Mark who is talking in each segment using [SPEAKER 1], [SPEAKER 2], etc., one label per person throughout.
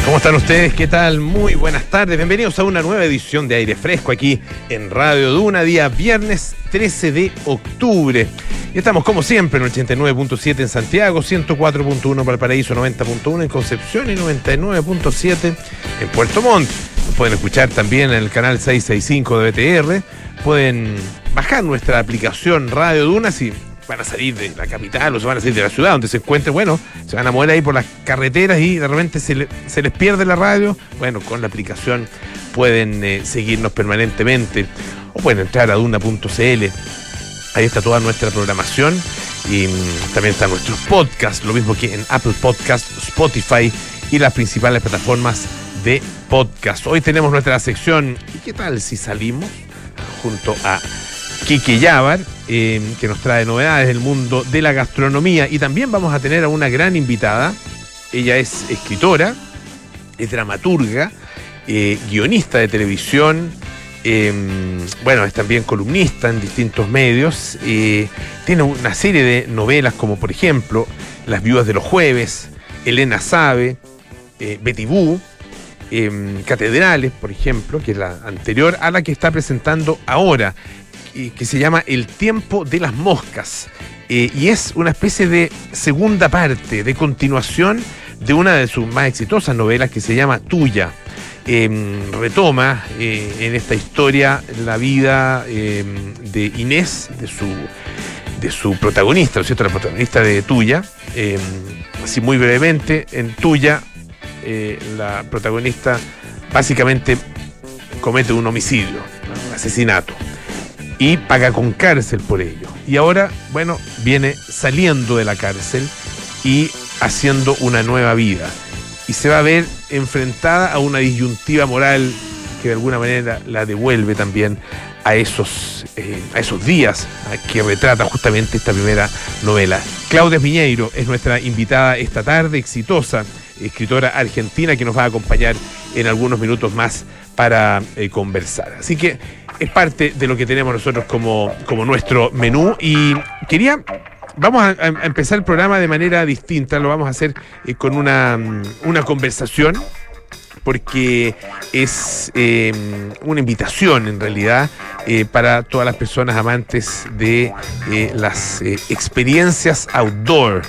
[SPEAKER 1] ¿Cómo están ustedes? ¿Qué tal? Muy buenas tardes. Bienvenidos a una nueva edición de Aire Fresco aquí en Radio Duna, día viernes 13 de octubre. Y estamos como siempre en 89.7 en Santiago, 104.1 Valparaíso, 90.1 en Concepción y 99.7 en Puerto Montt. Nos pueden escuchar también en el canal 665 de BTR. Pueden bajar nuestra aplicación Radio Duna si van a salir de la capital o se van a salir de la ciudad donde se encuentren. Bueno, se van a mover ahí por las carreteras y de repente se les pierde la radio. Bueno, con la aplicación pueden seguirnos permanentemente o pueden entrar a duna.cl. Ahí está toda nuestra programación y también están nuestros podcasts, lo mismo que en Apple Podcasts, Spotify y las principales plataformas de podcast. Hoy tenemos nuestra sección ¿Y qué tal si salimos? Junto a Quique Yávar, que nos trae novedades del mundo de la gastronomía, y también vamos a tener a una gran invitada. Ella es escritora, es dramaturga, guionista de televisión, bueno, es también columnista en distintos medios, tiene una serie de novelas como por ejemplo Las viudas de los jueves, Elena sabe, Betty Boo, Catedrales, por ejemplo, que es la anterior a la que está presentando ahora, que se llama El tiempo de las moscas, y es una especie de segunda parte, de continuación de una de sus más exitosas novelas que se llama Tuya. Retoma en esta historia la vida de Inés, de su protagonista, ¿no es cierto? La protagonista de Tuya. Así muy brevemente, en Tuya la protagonista básicamente comete un homicidio, un asesinato, y paga con cárcel por ello. Y ahora, bueno, viene saliendo de la cárcel y haciendo una nueva vida. Y se va a ver enfrentada a una disyuntiva moral que de alguna manera la devuelve también a esos días que retrata justamente esta primera novela. Claudia Piñeiro es nuestra invitada esta tarde, exitosa escritora argentina que nos va a acompañar en algunos minutos más para conversar. Así que es parte de lo que tenemos nosotros como nuestro menú, y vamos a empezar el programa de manera distinta. Lo vamos a hacer con una conversación, porque es una invitación en realidad para todas las personas amantes de las experiencias outdoor.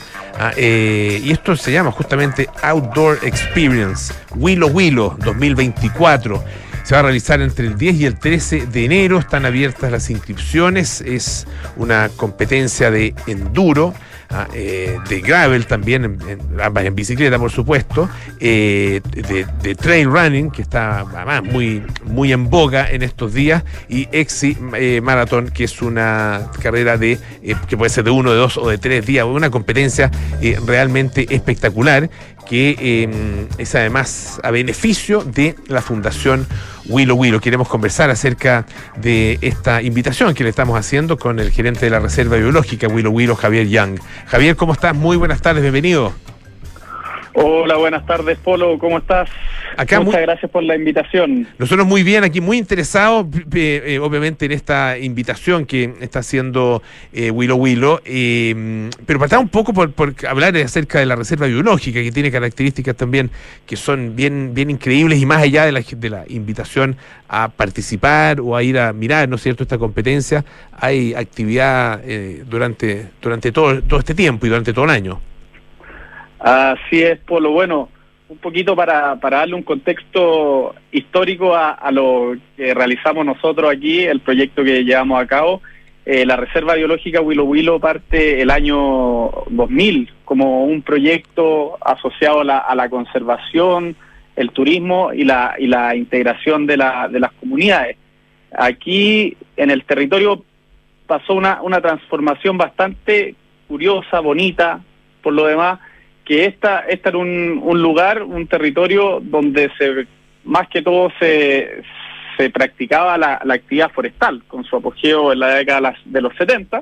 [SPEAKER 1] Y esto se llama justamente Outdoor Experience Willow Willow 2024. Se va a realizar entre el 10 y el 13 de enero. Están abiertas las inscripciones. Es una competencia de enduro, de gravel también, ambas en bicicleta, por supuesto, de trail running, que está además muy en boga en estos días, y Exi Marathon, que es una carrera que puede ser de 1, de 2 o de 3 días. Una competencia realmente espectacular, que es además a beneficio de la Fundación Willow Willow. Queremos conversar acerca de esta invitación que le estamos haciendo con el gerente de la Reserva Biológica Willow Willow, Javier Young. Javier, ¿cómo estás? Muy buenas tardes, bienvenido.
[SPEAKER 2] Hola, buenas tardes, Polo, ¿cómo estás? Muchas gracias por la invitación.
[SPEAKER 1] Nosotros muy bien, aquí muy interesados, obviamente, en esta invitación que está haciendo Willow Willow, pero partamos un poco por hablar acerca de la Reserva Biológica, que tiene características también que son bien increíbles, y más allá de la invitación a participar o a ir a mirar, ¿no es cierto?, esta competencia, hay actividad durante todo este tiempo y durante todo el año.
[SPEAKER 2] Así es, Polo. Bueno, un poquito para darle un contexto histórico a lo que realizamos nosotros aquí, el proyecto que llevamos a cabo. La Reserva Biológica Willow Willow parte el año 2000 como un proyecto asociado a la conservación, el turismo y la integración de las comunidades. Aquí en el territorio pasó una transformación bastante curiosa, bonita, por lo demás, que esta era un lugar, un territorio donde más que todo se practicaba la actividad forestal, con su apogeo en la década de los 70,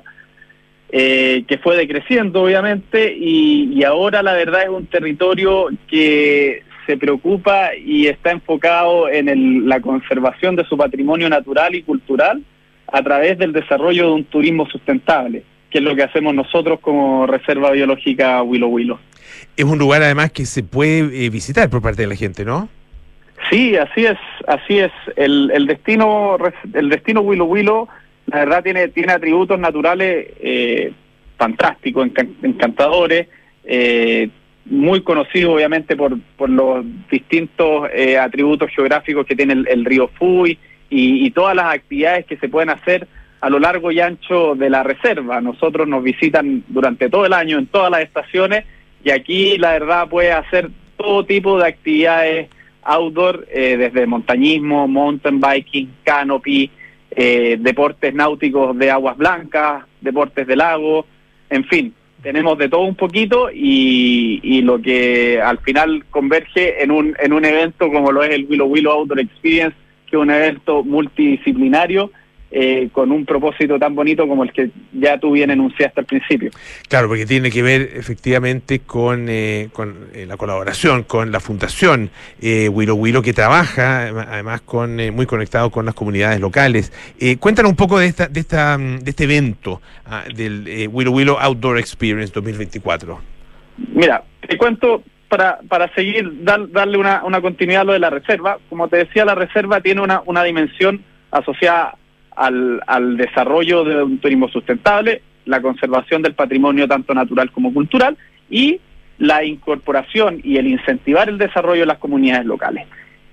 [SPEAKER 2] que fue decreciendo obviamente, y ahora la verdad es un territorio que se preocupa y está enfocado en la conservación de su patrimonio natural y cultural a través del desarrollo de un turismo sustentable, que que es lo que hacemos nosotros como Reserva Biológica Huilo Huilo.
[SPEAKER 1] Es un lugar además que se puede visitar por parte de la gente, ¿no?
[SPEAKER 2] Sí, así es. El destino Huilo Huilo, la verdad, tiene atributos naturales fantásticos, encantadores, muy conocido obviamente por los distintos atributos geográficos que tiene el río Fui y todas las actividades que se pueden hacer a lo largo y ancho de la reserva. Nosotros nos visitan durante todo el año en todas las estaciones y aquí la verdad puede hacer todo tipo de actividades outdoor, desde montañismo, mountain biking, canopy, deportes náuticos de aguas blancas, deportes de lago, en fin. Tenemos de todo un poquito y lo que al final converge en un evento como lo es el Huilo Huilo Outdoor Experience, que es un evento multidisciplinario con un propósito tan bonito como el que ya tú bien enunciaste al principio.
[SPEAKER 1] Claro, porque tiene que ver efectivamente con la colaboración con la Fundación Huilo Huilo, que trabaja además muy conectado con las comunidades locales. Cuéntanos un poco de este evento del Huilo Huilo Outdoor Experience 2024.
[SPEAKER 2] Mira, te cuento para seguir, darle una continuidad a lo de la reserva. Como te decía, la reserva tiene una dimensión asociada al desarrollo de un turismo sustentable, la conservación del patrimonio tanto natural como cultural y la incorporación y el incentivar el desarrollo de las comunidades locales.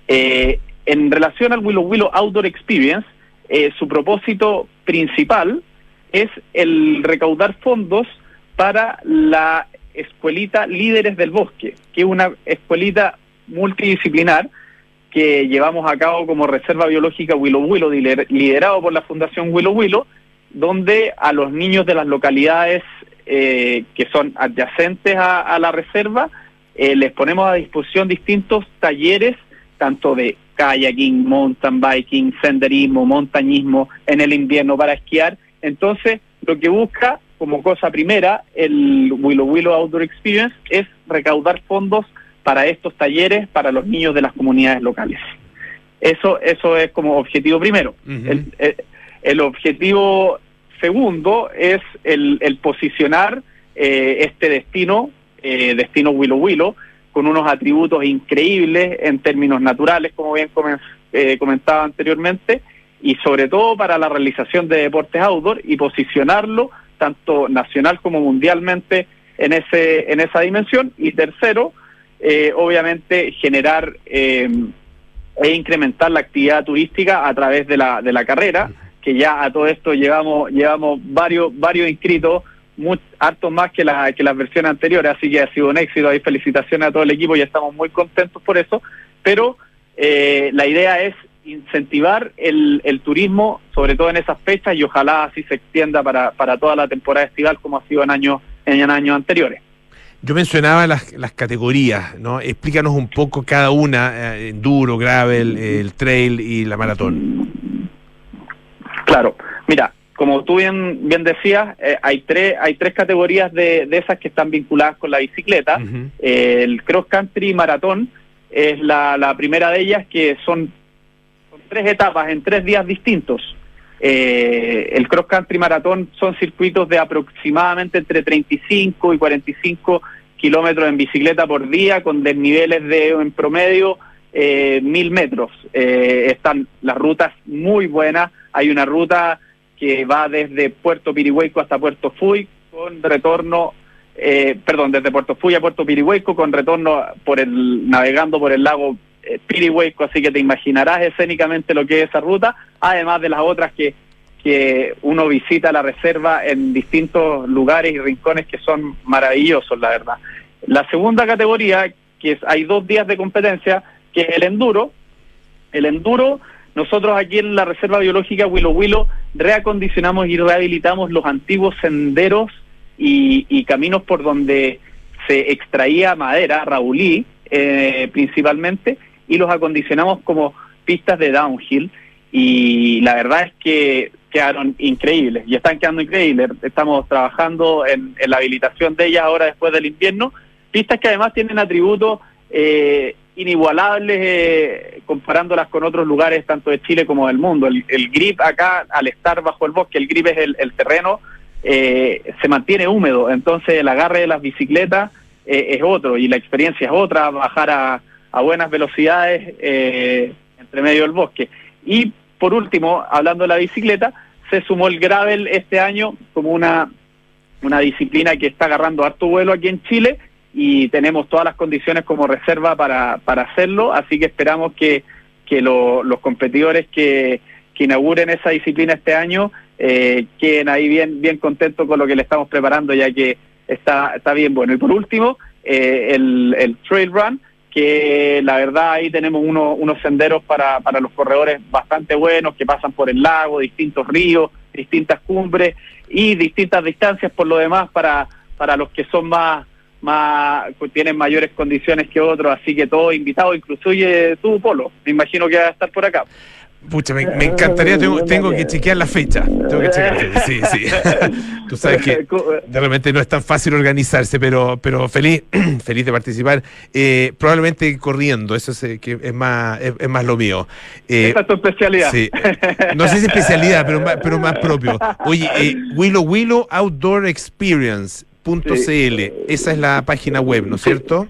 [SPEAKER 2] En relación al Huilo Huilo Outdoor Experience, su propósito principal es el recaudar fondos para la escuelita Líderes del Bosque, que es una escuelita multidisciplinar que llevamos a cabo como Reserva Biológica Huilo Huilo, liderado por la Fundación Huilo Huilo, donde a los niños de las localidades que son adyacentes a la reserva, les ponemos a disposición distintos talleres, tanto de kayaking, mountain biking, senderismo, montañismo, en el invierno para esquiar. Entonces, lo que busca, como cosa primera, el Huilo Huilo Outdoor Experience es recaudar fondos para estos talleres para los niños de las comunidades locales. Eso es como objetivo primero. Uh-huh. El objetivo segundo es el posicionar este destino Huilo Huilo, con unos atributos increíbles en términos naturales, como bien comentaba anteriormente, y sobre todo para la realización de deportes outdoor y posicionarlo tanto nacional como mundialmente en esa dimensión. Y tercero, obviamente generar e incrementar la actividad turística a través de la carrera, que ya a todo esto llevamos varios inscritos, hartos más que las versiones anteriores, así que ha sido un éxito. Hay felicitaciones a todo el equipo y estamos muy contentos por eso, pero la idea es incentivar el turismo, sobre todo en esas fechas, y ojalá así se extienda para toda la temporada estival, como ha sido en años anteriores.
[SPEAKER 1] Yo mencionaba las categorías, ¿no? Explícanos un poco cada una, enduro, gravel, el trail y la maratón.
[SPEAKER 2] Claro, mira, como tú bien decías, hay tres categorías de esas que están vinculadas con la bicicleta. Uh-huh. El cross country maratón es la primera de ellas, que son 3 etapas en 3 días distintos. El cross country maratón son circuitos de aproximadamente entre 35 y 45 kilómetros en bicicleta por día, con desniveles de en promedio 1.000 metros. Están las rutas muy buenas. Hay una ruta que va desde Puerto Pirihueco hasta Puerto Fui, con retorno, desde Puerto Fui a Puerto Pirihueco, con retorno navegando por el lago Pirihueco, así que te imaginarás escénicamente lo que es esa ruta, además de las otras que uno visita la reserva en distintos lugares y rincones que son maravillosos, la verdad. La segunda categoría, hay 2 días de competencia, que es el enduro. El enduro, nosotros aquí en la Reserva Biológica Huilo Huilo reacondicionamos y rehabilitamos los antiguos senderos y caminos por donde se extraía madera, raulí, principalmente, y los acondicionamos como pistas de downhill, y la verdad es que quedaron increíbles y están quedando increíbles. Estamos trabajando en la habilitación de ellas ahora después del invierno, pistas que además tienen atributos inigualables comparándolas con otros lugares tanto de Chile como del mundo. El grip acá, al estar bajo el bosque, el grip es el terreno se mantiene húmedo, entonces el agarre de las bicicletas es otro, y la experiencia es otra, bajar a buenas velocidades entre medio del bosque. Y por último, hablando de la bicicleta, se sumó el gravel este año como una disciplina que está agarrando harto vuelo aquí en Chile, y tenemos todas las condiciones como reserva para hacerlo, así que esperamos que los competidores que inauguren esa disciplina este año queden ahí bien contentos con lo que le estamos preparando, ya que está bien bueno. Y por último, el trail run, que la verdad ahí tenemos unos senderos para los corredores bastante buenos, que pasan por el lago, distintos ríos, distintas cumbres y distintas distancias por lo demás para los que son más tienen mayores condiciones que otros, así que todos invitados, inclusive tú, Polo, me imagino que vas a estar por acá.
[SPEAKER 1] Pucha, me encantaría, tengo que chequear la fecha. Sí. Tú sabes que de repente no es tan fácil organizarse, pero feliz de participar. Probablemente corriendo, eso es que es más lo mío.
[SPEAKER 2] Esa es tu especialidad.
[SPEAKER 1] Sí. No sé si especialidad, pero más propio. Oye, Willow Outdoor Experience.cl, esa es la página web, ¿no es cierto?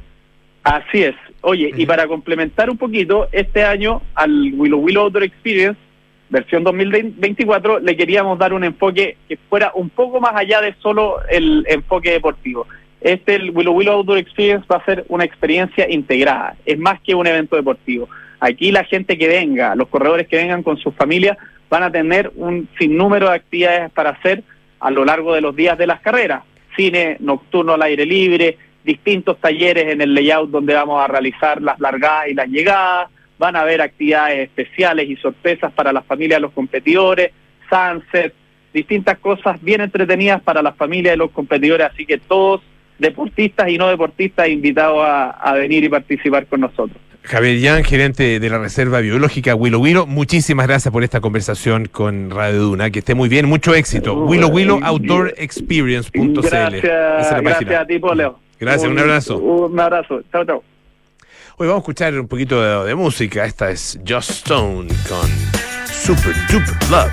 [SPEAKER 2] Así es. Oye, y para complementar un poquito, este año al Willow Outdoor Experience, versión 2024, le queríamos dar un enfoque que fuera un poco más allá de solo el enfoque deportivo. El Willow Outdoor Experience va a ser una experiencia integrada, es más que un evento deportivo. Aquí la gente que venga, los corredores que vengan con sus familias, van a tener un sinnúmero de actividades para hacer a lo largo de los días de las carreras. Cine nocturno al aire libre, distintos talleres en el layout donde vamos a realizar las largadas y las llegadas, van a haber actividades especiales y sorpresas para las familias de los competidores, sunset, distintas cosas bien entretenidas para las familias de los competidores, así que todos, deportistas y no deportistas, invitados a venir y participar con nosotros.
[SPEAKER 1] Javier Young, gerente de la Reserva Biológica Willow, muchísimas gracias por esta conversación con Radio Duna, que esté muy bien, mucho éxito. Willow Outdoor Experience.cl.
[SPEAKER 2] Gracias a ti, Leo.
[SPEAKER 1] Gracias, un abrazo.
[SPEAKER 2] Un abrazo, chao.
[SPEAKER 1] Hoy vamos a escuchar un poquito de música. Esta es Joss Stone con Super Duper Love.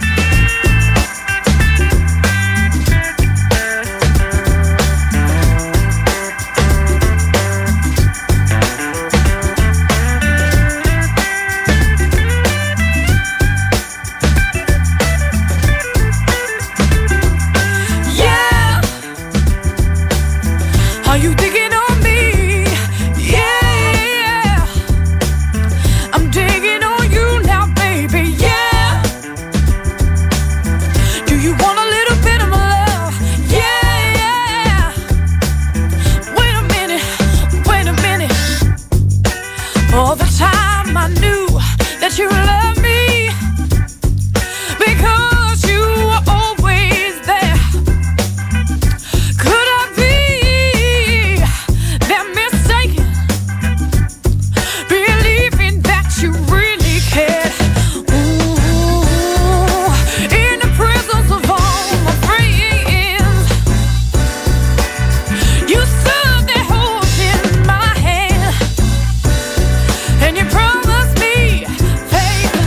[SPEAKER 3] And you promised me faith.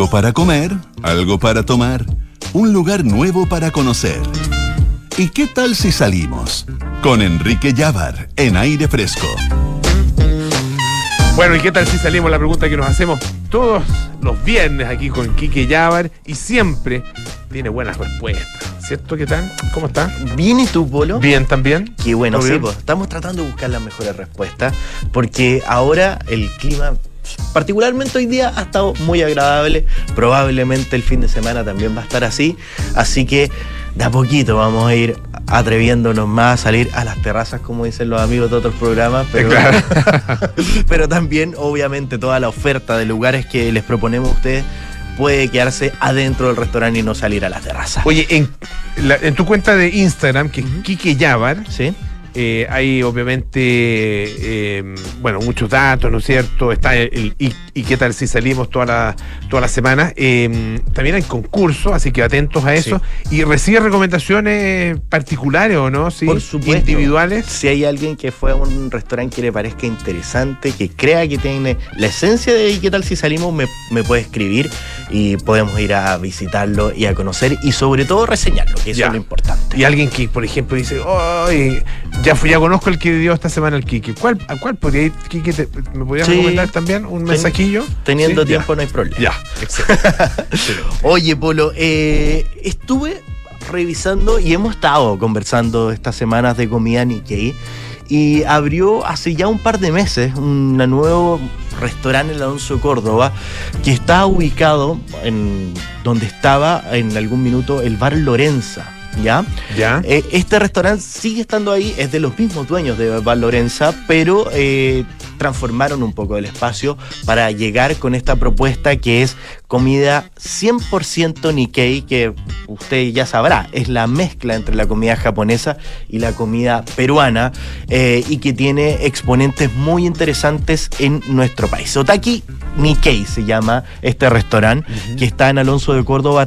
[SPEAKER 3] Algo para comer, algo para tomar, un lugar nuevo para conocer. ¿Y qué tal si salimos? Con Enrique Llávar en Aire Fresco.
[SPEAKER 1] Bueno, ¿y qué tal si salimos? La pregunta que nos hacemos todos los viernes aquí con Quique Llávar, y siempre tiene buenas respuestas, ¿cierto? ¿Qué tal? ¿Cómo está?
[SPEAKER 4] Bien, ¿y tú, Polo?
[SPEAKER 1] Bien, también.
[SPEAKER 4] Qué bueno, sí,
[SPEAKER 1] bien?
[SPEAKER 4] pues estamos tratando de buscar las mejores respuestas, porque ahora el clima, particularmente hoy día, ha estado muy agradable. Probablemente el fin de semana también va a estar así que de a poquito vamos a ir atreviéndonos más a salir a las terrazas, como dicen los amigos de otros programas, pero,
[SPEAKER 1] Claro.
[SPEAKER 4] pero también obviamente toda la oferta de lugares que les proponemos a ustedes puede quedarse adentro del restaurante y no salir a la terraza.
[SPEAKER 1] Oye, en tu cuenta de Instagram, que es Quique Llávar,
[SPEAKER 4] ¿Sí?
[SPEAKER 1] hay obviamente, muchos datos, ¿no es cierto? Está y qué tal si salimos toda la semana. También hay concursos, así que atentos a eso. Sí. Y recibe recomendaciones particulares, ¿o no? Sí,
[SPEAKER 4] por supuesto.
[SPEAKER 1] Individuales.
[SPEAKER 4] Si hay alguien que fue a un restaurante que le parezca interesante, que crea que tiene la esencia de qué tal si salimos, me puede escribir y podemos ir a visitarlo y a conocer y sobre todo reseñarlo, que eso es lo importante.
[SPEAKER 1] Y alguien que, por ejemplo, dice, ¡ay! Ya conozco el que dio esta semana el Quique. ¿A cuál podría ir, Quique? ¿Me podrías recomendar también un mensajillo?
[SPEAKER 4] Teniendo tiempo no hay problema.
[SPEAKER 1] Ya, excelente.
[SPEAKER 4] Oye, Polo, estuve revisando y hemos estado conversando estas semanas de comida Nikkei, y abrió hace ya un par de meses un nuevo restaurante en Alonso de Córdoba, que está ubicado en donde estaba en algún minuto el bar Lorenza. ¿Ya? Este restaurante sigue estando ahí, es de los mismos dueños de Bar Lorenza, pero transformaron un poco el espacio para llegar con esta propuesta que es comida 100% Nikkei, que usted ya sabrá, es la mezcla entre la comida japonesa y la comida peruana, y que tiene exponentes muy interesantes en nuestro país. Otaki Nikkei se llama este restaurante, que está en Alonso de Córdoba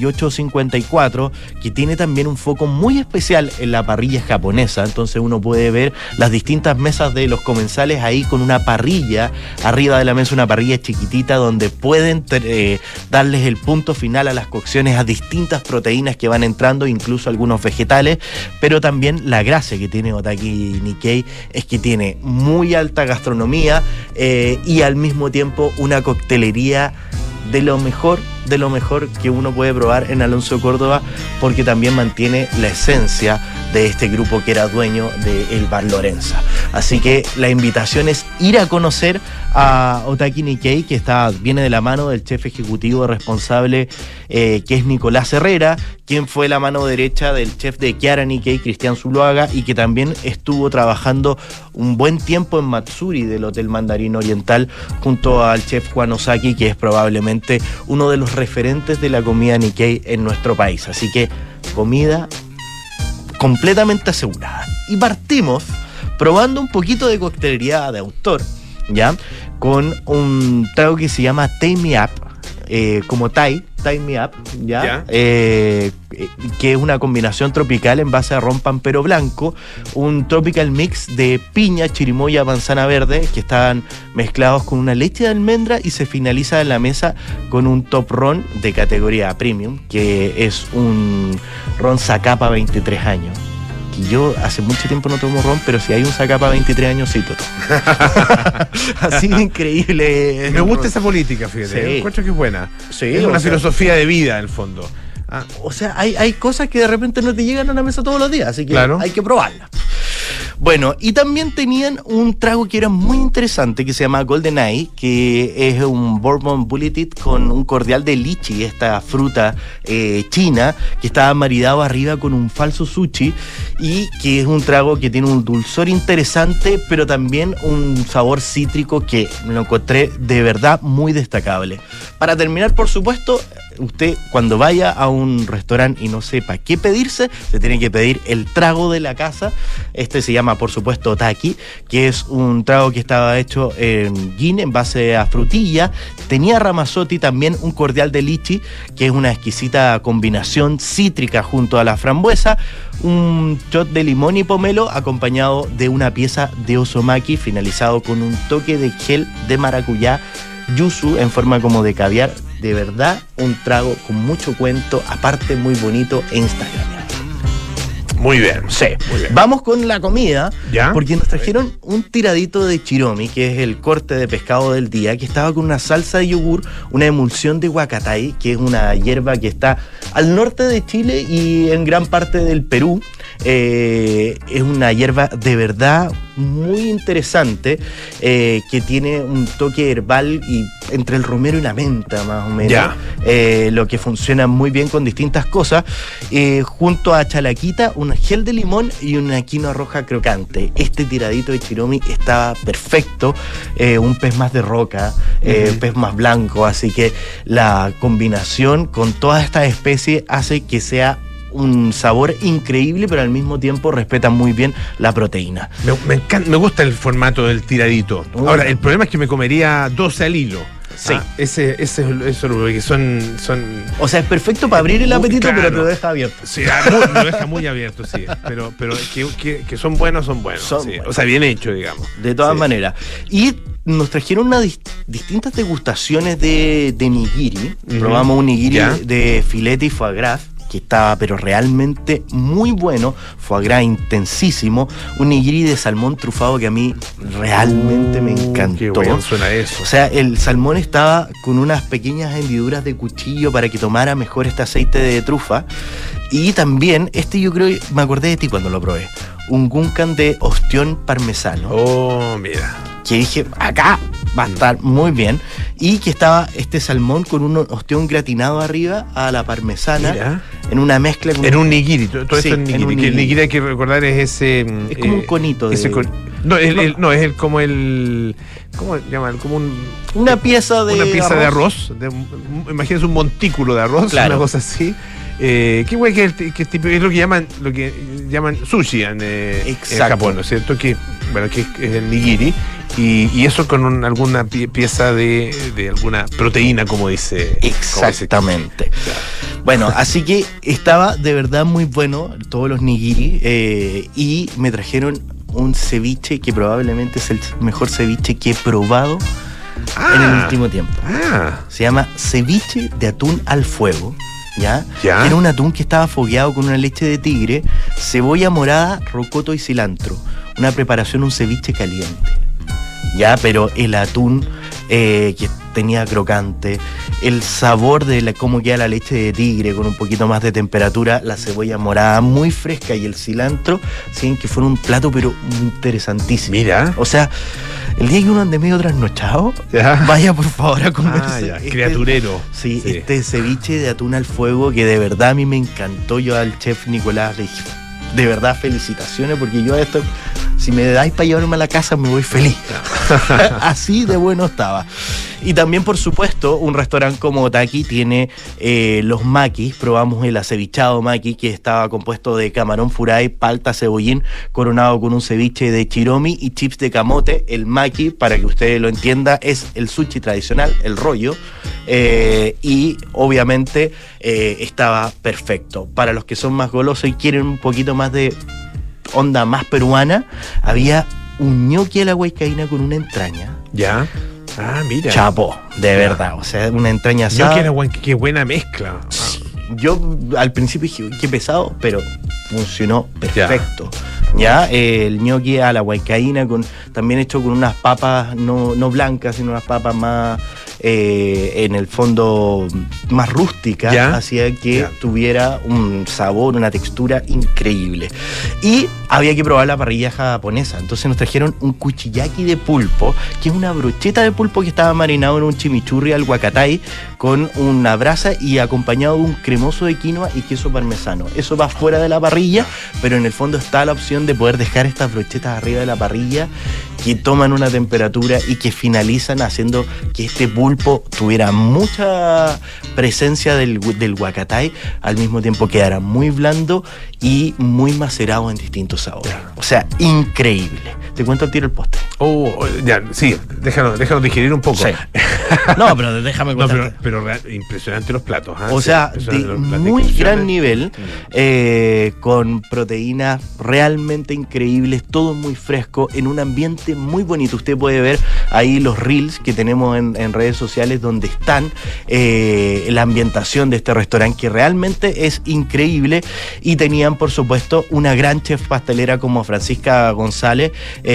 [SPEAKER 4] 3854, que tiene también un foco muy especial en la parrilla japonesa. Entonces uno puede ver las distintas mesas de los comensales ahí con una parrilla arriba de la mesa, una parrilla chiquitita donde pueden darles el punto final a las cocciones a distintas proteínas que van entrando, incluso algunos vegetales. Pero también la gracia que tiene Otaki Nikkei es que tiene muy alta gastronomía, y al mismo tiempo una coctelería de lo mejor que uno puede probar en Alonso de Córdoba, porque también mantiene la esencia de este grupo que era dueño del Bar Lorenza. Así que la invitación es ir a conocer a Otaki Nikkei, que viene de la mano del chef ejecutivo responsable, que es Nicolás Herrera, quien fue la mano derecha del chef de Chiara Nikkei, Cristian Zuluaga, y que también estuvo trabajando un buen tiempo en Matsuri del Hotel Mandarín Oriental junto al chef Juan Osaki, que es probablemente uno de los referentes de la comida Nikkei en nuestro país. Así que comida completamente asegurada. Y partimos probando un poquito de coctelería de autor, ¿ya? Con un trago que se llama Tie Me Up, como Tie Me Up, ¿ya? Que es una combinación tropical en base a ron pampero blanco, un tropical mix de piña, chirimoya, manzana verde, que están mezclados con una leche de almendra, y se finaliza en la mesa con un top ron de categoría premium, que es un ron Zacapa 23 años. Que yo hace mucho tiempo no tomo ron, pero si hay un Zacapa 23 años, sí tomo. Así de increíble.
[SPEAKER 1] Me gusta esa política, fíjate. Sí. Encuentro que es buena.
[SPEAKER 4] Sí,
[SPEAKER 1] es una filosofía de vida, en el fondo.
[SPEAKER 4] O sea, hay cosas que de repente no te llegan a la mesa todos los días, así que hay que probarlas. Bueno, y también tenían un trago que era muy interesante, que se llama Golden Eye, que es un Bourbon Bulleted con un cordial de lichi, esta fruta china, que estaba maridado arriba con un falso sushi, y que es un trago que tiene un dulzor interesante, pero también un sabor cítrico que lo encontré de verdad muy destacable. Para terminar, por supuesto, usted cuando vaya a un restaurante y no sepa qué pedirse, se tiene que pedir el trago de la casa. Este se llama, por supuesto, Otaki, que es un trago que estaba hecho en gin en base a frutilla. Tenía Ramazzotti, también un cordial de lichi, que es una exquisita combinación cítrica junto a la frambuesa, un shot de limón y pomelo acompañado de una pieza de osomaki, finalizado con un toque de gel de maracuyá yuzu en forma como de caviar. de verdad un trago con mucho cuento, aparte muy bonito e instagramable.
[SPEAKER 1] Muy bien.
[SPEAKER 4] Sí.
[SPEAKER 1] Muy bien.
[SPEAKER 4] Vamos con la comida,
[SPEAKER 1] ¿Ya?
[SPEAKER 4] porque nos trajeron un tiradito de chiromi, que es el corte de pescado del día, que estaba con una salsa de yogur, una emulsión de huacatay, que es una hierba que está al norte de Chile y en gran parte del Perú. Es una hierba de verdad muy interesante, que tiene un toque herbal y entre el romero y la menta, más o menos.
[SPEAKER 1] Ya.
[SPEAKER 4] Lo que funciona muy bien con distintas cosas, junto a chalaquita, un gel de limón y una quinoa roja crocante. Este tiradito de chiromi estaba perfecto, un pez más de roca, pez más blanco, así que la combinación con todas estas especies hace que sea un sabor increíble, pero al mismo tiempo respeta muy bien la proteína.
[SPEAKER 1] Me encanta, me gusta el formato del tiradito. Ahora, el problema es que me comería 12 al hilo.
[SPEAKER 4] Sí.
[SPEAKER 1] Eso es lo que son.
[SPEAKER 4] O sea, es perfecto para abrir el apetito,
[SPEAKER 1] Claro.
[SPEAKER 4] pero te lo deja abierto.
[SPEAKER 1] Sí, lo deja muy abierto, sí. Pero que son buenos, son buenos.
[SPEAKER 4] Son
[SPEAKER 1] sí.
[SPEAKER 4] buenos.
[SPEAKER 1] O sea, bien hecho, digamos.
[SPEAKER 4] De todas
[SPEAKER 1] Sí.
[SPEAKER 4] maneras. Y nos trajeron distintas degustaciones de nigiri.
[SPEAKER 1] Ujú.
[SPEAKER 4] Probamos un nigiri
[SPEAKER 1] Ya.
[SPEAKER 4] de filete y foie gras, que estaba pero realmente muy bueno, foie gras intensísimo, un nigiri de salmón trufado que a mí realmente me encantó.
[SPEAKER 1] Qué bueno suena eso.
[SPEAKER 4] O sea, el salmón estaba con unas pequeñas hendiduras de cuchillo para que tomara mejor este aceite de trufa. Y también, yo creo, me acordé de ti cuando lo probé, un gunkan de ostión parmesano.
[SPEAKER 1] Oh, mira.
[SPEAKER 4] Que dije, acá va a estar muy bien. Y que estaba este salmón con un ostión gratinado arriba a la parmesana,
[SPEAKER 1] Mira.
[SPEAKER 4] en una mezcla con
[SPEAKER 1] En un nigiri, todo
[SPEAKER 4] Sí,
[SPEAKER 1] esto en
[SPEAKER 4] en
[SPEAKER 1] nigiri.
[SPEAKER 4] un
[SPEAKER 1] Que el
[SPEAKER 4] nigiri.
[SPEAKER 1] nigiri hay que recordar es ese.
[SPEAKER 4] Es como un conito de-
[SPEAKER 1] No, es como el. ¿Cómo se llama? Como
[SPEAKER 4] una pieza de
[SPEAKER 1] de arroz. Imagínense un montículo de arroz,
[SPEAKER 4] Claro.
[SPEAKER 1] una cosa así. Qué güey que es lo que llaman sushi en
[SPEAKER 4] Exacto.
[SPEAKER 1] Japón, ¿no es cierto? Que es el nigiri. Y eso con alguna pieza de alguna proteína, como dice.
[SPEAKER 4] Exactamente. Bueno, así que estaba de verdad muy bueno todos los nigiri, y me trajeron un ceviche que probablemente es el mejor ceviche que he probado en el último tiempo. Se llama ceviche de atún al fuego. ¿Ya?
[SPEAKER 1] Ya.
[SPEAKER 4] Era un atún que estaba fogueado con una leche de tigre, cebolla morada, rocoto y cilantro. Una preparación, un ceviche caliente. Ya, pero el atún que tenía crocante, el sabor de cómo queda la leche de tigre con un poquito más de temperatura, la cebolla morada muy fresca y el cilantro, sí, que fue un plato pero interesantísimo.
[SPEAKER 1] Mira.
[SPEAKER 4] O sea, el día que uno ande medio trasnochado,
[SPEAKER 1] Ya.
[SPEAKER 4] vaya por favor a comerse.
[SPEAKER 1] Ya, criaturero.
[SPEAKER 4] Sí, este ceviche de atún al fuego que de verdad a mí me encantó. Yo al chef Nicolás le dije, de verdad felicitaciones, porque yo esto, si me dais para llevarme a la casa me voy feliz. Así de bueno estaba. Y también, por supuesto, un restaurante como Otaki tiene los makis. Probamos el acevichado maki, que estaba compuesto de camarón furay, palta, cebollín, coronado con un ceviche de chiromi y chips de camote. El maki, para que usted lo entienda, es el sushi tradicional, el rollo. Y obviamente estaba perfecto. Para los que son más golosos y quieren un poquito más de onda más peruana, había un ñoqui a la huaycaína con una entraña.
[SPEAKER 1] Ya. Mira.
[SPEAKER 4] Chapo, de verdad. O sea, una entraña asada.
[SPEAKER 1] Qué buena mezcla.
[SPEAKER 4] Yo al principio dije, qué pesado, pero funcionó perfecto. Ya, el ñoqui a la huaycaína, también hecho con unas papas no blancas, sino unas papas más, en el fondo, más rústicas, hacía que tuviera un sabor, una textura increíble. Y había que probar la parrilla japonesa, entonces nos trajeron un kuchiyaki de pulpo, que es una brocheta de pulpo que estaba marinado en un chimichurri al huacatay, con una brasa y acompañado de un cremoso de quinoa y queso parmesano. Eso va fuera de la parrilla, pero en el fondo está la opción de poder dejar estas brochetas arriba de la parrilla, que toman una temperatura y que finalizan haciendo que este pulpo tuviera mucha presencia del huacatay, al mismo tiempo quedara muy blando y muy macerado en distintos sabores. O sea, increíble. Te cuento al tiro el postre.
[SPEAKER 1] Sí, déjalo digerir un poco.
[SPEAKER 4] Sí. No, pero déjame contarte.
[SPEAKER 1] No, pero impresionante los platos.
[SPEAKER 4] O sea, de muy gran nivel, con proteínas realmente increíbles, todo muy fresco, en un ambiente realmente muy bonito. Usted puede ver ahí los reels que tenemos en redes sociales donde están la ambientación de este restaurante, que realmente es increíble. Y tenían, por supuesto, una gran chef pastelera como Francisca González,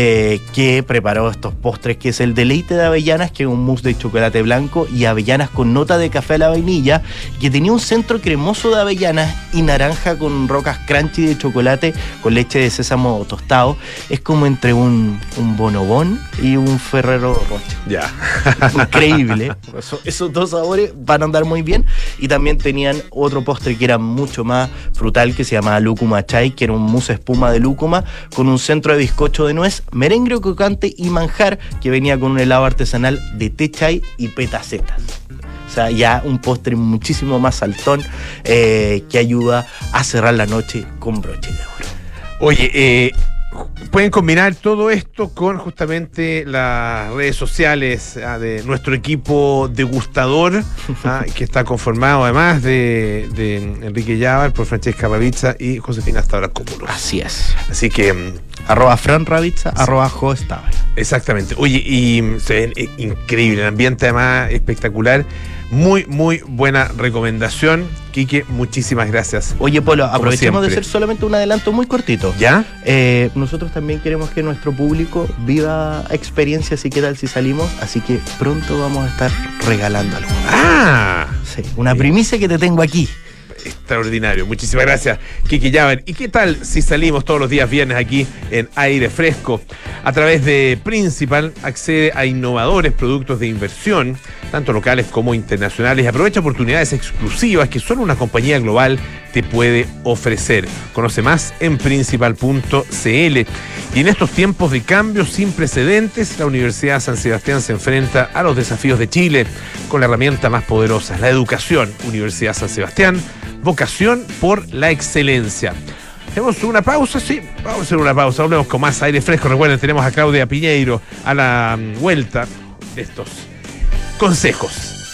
[SPEAKER 4] que preparó estos postres, que es el deleite de avellanas, que es un mousse de chocolate blanco y avellanas con nota de café a la vainilla, que tenía un centro cremoso de avellanas y naranja con rocas crunchy de chocolate con leche de sésamo tostado. Es como entre un bonobón y un Ferrero Rocher.
[SPEAKER 1] Ya.
[SPEAKER 4] Increíble. Esos dos sabores van a andar muy bien. Y también tenían otro postre que era mucho más frutal, que se llamaba lúcuma chai, que era un mousse espuma de lúcuma con un centro de bizcocho de nuez, merengue crocante y manjar, que venía con un helado artesanal de té chai y petacetas. O sea, ya un postre muchísimo más saltón, que ayuda a cerrar la noche con broche de oro.
[SPEAKER 1] Oye, pueden combinar todo esto con justamente las redes sociales de nuestro equipo degustador, que está conformado además de Enrique Llávar, por Francesca Ravizza y Josefina Stavrakopoulos.
[SPEAKER 4] Así es.
[SPEAKER 1] Así que
[SPEAKER 4] @Fran Ravizza, sí. @Jo_Stavar.
[SPEAKER 1] Exactamente. Oye, y se ven increíble, el ambiente además espectacular. Muy, muy buena recomendación, Quique, muchísimas gracias.
[SPEAKER 4] Oye, Polo, aprovechemos de
[SPEAKER 1] siempre.
[SPEAKER 4] hacer solamente un adelanto muy cortito.
[SPEAKER 1] ¿Ya?
[SPEAKER 4] Nosotros también queremos que nuestro público viva experiencias y qué tal si salimos, así que pronto vamos a estar regalando algo. Sí, una primicia que te tengo aquí.
[SPEAKER 1] Extraordinario, muchísimas gracias, Quique Llávar. ¿Y qué tal si salimos todos los días viernes aquí en Aire Fresco? A través de Principal accede a innovadores productos de inversión, tanto locales como internacionales, y aprovecha oportunidades exclusivas que solo una compañía global te puede ofrecer. Conoce más en principal.cl. Y en estos tiempos de cambios sin precedentes, la Universidad San Sebastián se enfrenta a los desafíos de Chile con la herramienta más poderosa, la educación. Universidad San Sebastián, vocación por la excelencia. ¿Hacemos una pausa? Sí, vamos a hacer una pausa. Volvemos con más Aire Fresco. Recuerden, tenemos a Claudia Piñeiro a la vuelta de estos consejos.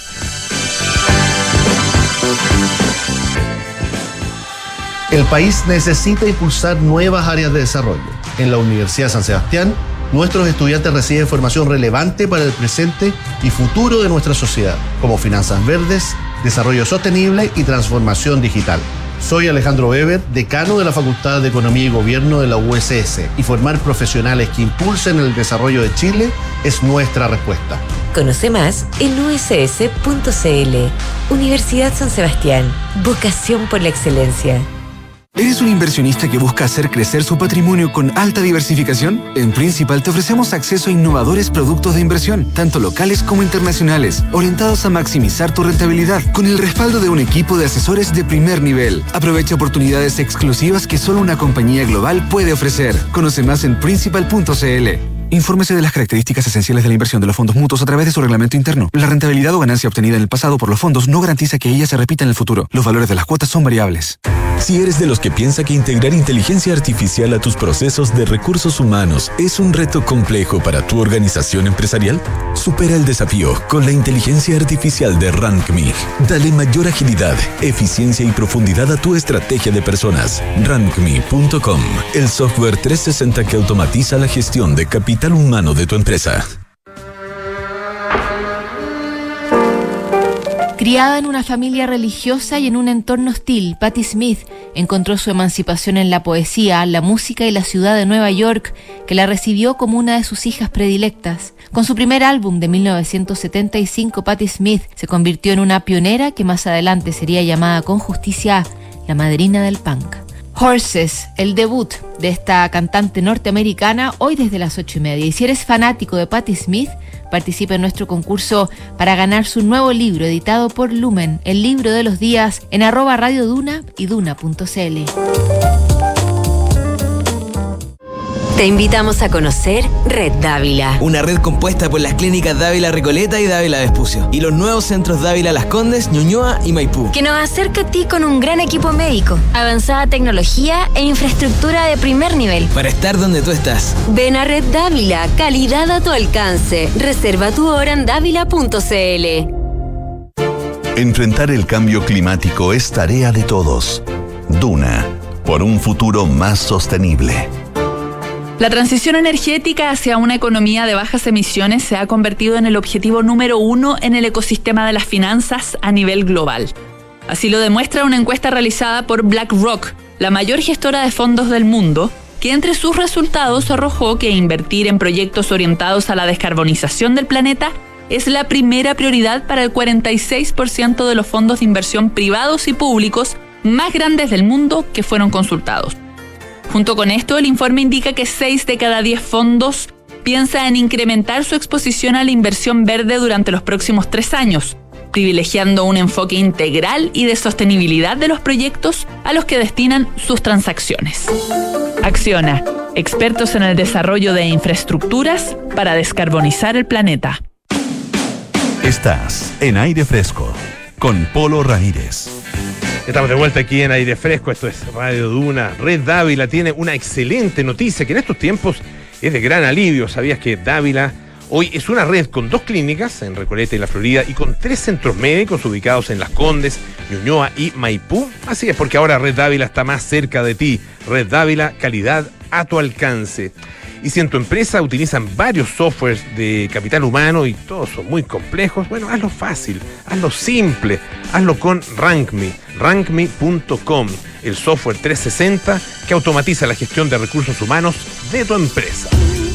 [SPEAKER 5] El país necesita impulsar nuevas áreas de desarrollo. En la Universidad San Sebastián, nuestros estudiantes reciben formación relevante para el presente y futuro de nuestra sociedad, como finanzas verdes, desarrollo sostenible y transformación digital. Soy Alejandro Weber, decano de la Facultad de Economía y Gobierno de la USS, y formar profesionales que impulsen el desarrollo de Chile es nuestra respuesta.
[SPEAKER 6] Conoce más en uss.cl. Universidad San Sebastián, vocación por la excelencia.
[SPEAKER 7] ¿Eres un inversionista que busca hacer crecer su patrimonio con alta diversificación? En Principal te ofrecemos acceso a innovadores productos de inversión, tanto locales como internacionales, orientados a maximizar tu rentabilidad, con el respaldo de un equipo de asesores de primer nivel. Aprovecha oportunidades exclusivas que solo una compañía global puede ofrecer. Conoce más en Principal.cl. Infórmese de las características esenciales de la inversión de los fondos mutuos a través de su reglamento interno. La rentabilidad o ganancia obtenida en el pasado por los fondos no garantiza que ella se repita en el futuro. Los valores de las cuotas son variables.
[SPEAKER 8] Si eres de los que piensa que integrar inteligencia artificial a tus procesos de recursos humanos es un reto complejo para tu organización empresarial, supera el desafío con la inteligencia artificial de RankMe. Dale mayor agilidad, eficiencia y profundidad a tu estrategia de personas. RankMe.com, el software 360 que automatiza la gestión de capital humano de tu empresa.
[SPEAKER 9] Criada en una familia religiosa y en un entorno hostil, Patti Smith encontró su emancipación en la poesía, la música y la ciudad de Nueva York, que la recibió como una de sus hijas predilectas. Con su primer álbum de 1975, Patti Smith se convirtió en una pionera que más adelante sería llamada con justicia la madrina del punk. Horses, el debut de esta cantante norteamericana, hoy desde las 8:30. Y si eres fanático de Patti Smith, participa en nuestro concurso para ganar su nuevo libro editado por Lumen, el libro de los días, en @Radio Duna y duna.cl.
[SPEAKER 6] Te invitamos a conocer Red Dávila.
[SPEAKER 10] Una red compuesta por las clínicas Dávila Recoleta y Dávila Vespucio. Y los nuevos centros Dávila Las Condes, Ñuñoa y Maipú.
[SPEAKER 11] Que nos acerca a ti con un gran equipo médico, avanzada tecnología e infraestructura de primer nivel.
[SPEAKER 10] Para estar donde tú estás.
[SPEAKER 6] Ven a Red Dávila, calidad a tu alcance. Reserva tu hora en dávila.cl.
[SPEAKER 3] Enfrentar el cambio climático es tarea de todos. Duna, por un futuro más sostenible.
[SPEAKER 12] La transición energética hacia una economía de bajas emisiones se ha convertido en el objetivo número 1 en el ecosistema de las finanzas a nivel global. Así lo demuestra una encuesta realizada por BlackRock, la mayor gestora de fondos del mundo, que entre sus resultados arrojó que invertir en proyectos orientados a la descarbonización del planeta es la primera prioridad para el 46% de los fondos de inversión privados y públicos más grandes del mundo que fueron consultados. Junto con esto, el informe indica que 6 de cada 10 fondos piensa en incrementar su exposición a la inversión verde durante los próximos 3 años, privilegiando un enfoque integral y de sostenibilidad de los proyectos a los que destinan sus transacciones. Acciona, expertos en el desarrollo de infraestructuras para descarbonizar el planeta.
[SPEAKER 3] Estás en Aire Fresco con Polo Ramírez.
[SPEAKER 1] Estamos de vuelta aquí en Aire Fresco, esto es Radio Duna. Red Dávila tiene una excelente noticia que en estos tiempos es de gran alivio. ¿Sabías que Dávila hoy es una red con 2 clínicas en Recoleta y La Florida y con 3 centros médicos ubicados en Las Condes, Ñuñoa y Maipú? Así es, porque ahora Red Dávila está más cerca de ti. Red Dávila, calidad a tu alcance. Y si en tu empresa utilizan varios softwares de capital humano y todos son muy complejos, bueno, hazlo fácil, hazlo simple, hazlo con RankMe, rankme.com, el software 360 que automatiza la gestión de recursos humanos de tu empresa.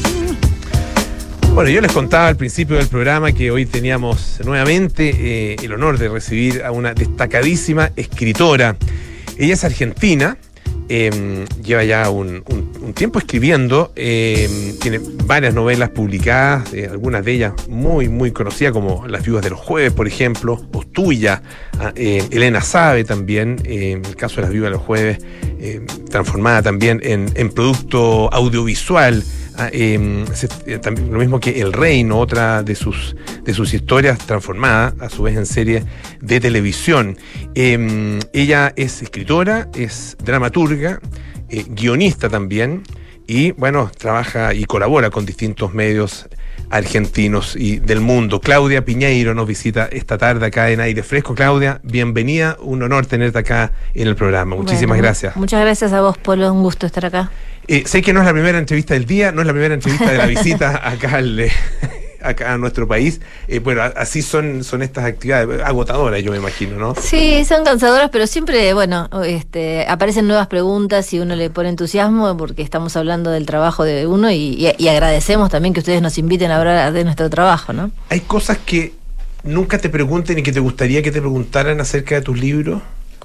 [SPEAKER 1] Bueno, yo les contaba al principio del programa que hoy teníamos nuevamente el honor de recibir a una destacadísima escritora. Ella es argentina. Lleva ya un tiempo escribiendo, tiene varias novelas publicadas, algunas de ellas muy conocidas, como Las viudas de los jueves, por ejemplo, o Tuya, Elena Sabe también, el caso de Las viudas de los jueves, transformada también en producto audiovisual. También, lo mismo que El Reino, otra de sus historias transformada a su vez en serie de televisión. Ella es escritora, es dramaturga, guionista también, y bueno, trabaja y colabora con distintos medios argentinos y del mundo. Claudia Piñeiro nos visita esta tarde acá en Aire Fresco. Claudia, bienvenida, un honor tenerte acá en el programa. Muchísimas gracias.
[SPEAKER 13] Muchas gracias a vos, Polo, un gusto estar acá.
[SPEAKER 1] Sé que no es la primera entrevista del día, no es la primera entrevista de la visita acá a nuestro país. Bueno, así son estas actividades agotadoras, yo me imagino, ¿no?
[SPEAKER 13] Sí, son cansadoras, pero siempre, bueno, aparecen nuevas preguntas y uno le pone entusiasmo porque estamos hablando del trabajo de uno y agradecemos también que ustedes nos inviten a hablar de nuestro trabajo, ¿no?
[SPEAKER 1] ¿Hay cosas que nunca te pregunten y que te gustaría que te preguntaran acerca de tus libros?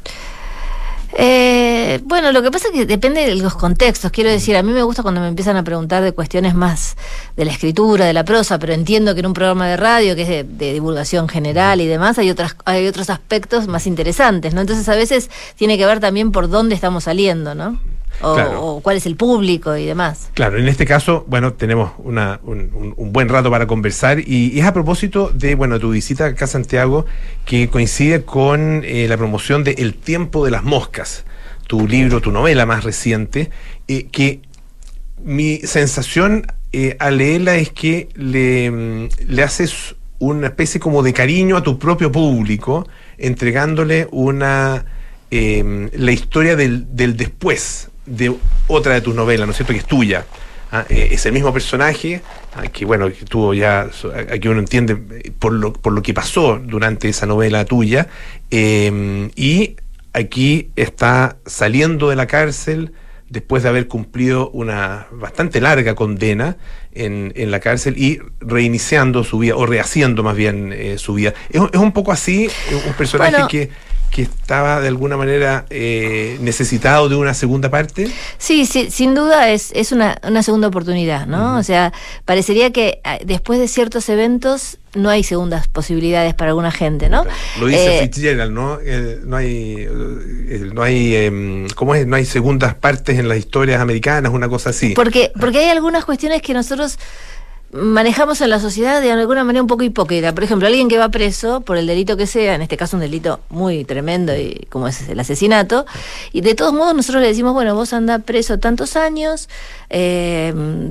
[SPEAKER 13] Bueno, lo que pasa es que depende de los contextos. Quiero decir, a mí me gusta cuando me empiezan a preguntar de cuestiones más de la escritura, de la prosa, pero entiendo que en un programa de radio que es de divulgación general y demás hay otros aspectos más interesantes, ¿no? Entonces a veces tiene que ver también por dónde estamos saliendo, ¿no? O cuál es el público y demás. Claro, en este caso, bueno, tenemos un buen rato para conversar y es a propósito de, bueno, tu visita acá a Santiago, que coincide con la promoción de El tiempo de las moscas, tu libro, tu novela más reciente, que mi sensación al leerla es que le haces una especie como de cariño a tu propio público, entregándole la historia del después de otra de tus novelas, ¿no es cierto?, que es Tuya. Es el mismo personaje, que bueno, que tuvo ya, aquí uno entiende por lo que pasó durante esa novela Tuya, y aquí está saliendo de la cárcel después de haber cumplido una bastante larga condena en la cárcel y reiniciando su vida, o rehaciendo más bien su vida. Es un poco así, un personaje, bueno, que estaba de alguna manera necesitado de una segunda parte. Sí, sin duda es una segunda oportunidad, ¿no? Uh-huh. O sea, parecería que después de ciertos eventos no hay segundas posibilidades para alguna gente, ¿no? Lo dice Fitzgerald, ¿no? No hay ¿cómo es? No hay segundas partes en las historias americanas, una cosa así. Porque hay algunas cuestiones que nosotros manejamos en la sociedad de alguna manera un poco hipócrita. Por ejemplo, alguien que va preso por el delito que sea, en este caso un delito muy tremendo y como es el asesinato, y de todos modos nosotros le decimos, bueno, vos andás preso tantos años,